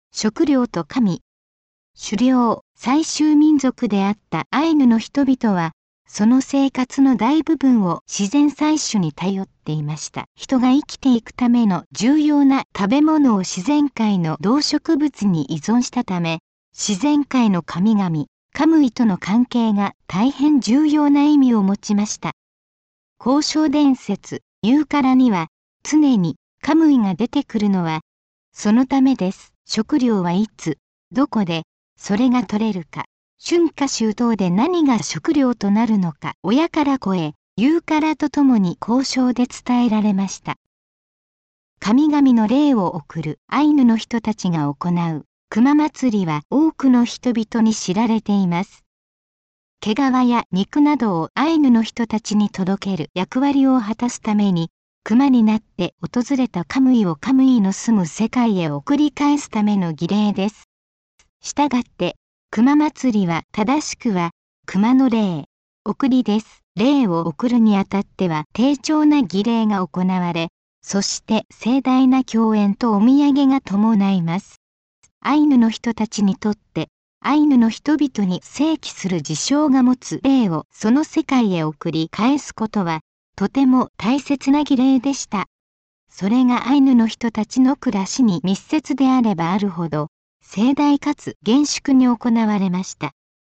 食料と神。狩猟、採集民族であったアイヌの人々は、その生活の大部分を自然採取に頼っていました。人が生きていくための重要な食べ物を自然界の動植物に依存したため、自然界の神々、カムイとの関係が大変重要な意味を持ちました。交渉伝説、ユーカラには、常にカムイが出てくるのは、そのためです。食料はいつ、どこで、それが取れるか。春夏秋冬で何が食料となるのか、親から子へ、ユーカラとともに交渉で伝えられました。神々の霊を送るアイヌの人たちが行う熊祭りは多くの人々に知られています。毛皮や肉などをアイヌの人たちに届ける役割を果たすために、熊になって訪れたカムイをカムイの住む世界へ送り返すための儀礼です。したがって、熊祭りは正しくは、熊の霊、送りです。霊を送るにあたっては丁重な儀礼が行われ、そして盛大な供宴とお土産が伴います。アイヌの人たちにとって、アイヌの人々に生起する事象が持つ霊をその世界へ送り返すことは、とても大切な儀礼でした。それがアイヌの人たちの暮らしに密接であればあるほど、盛大かつ厳粛に行われました。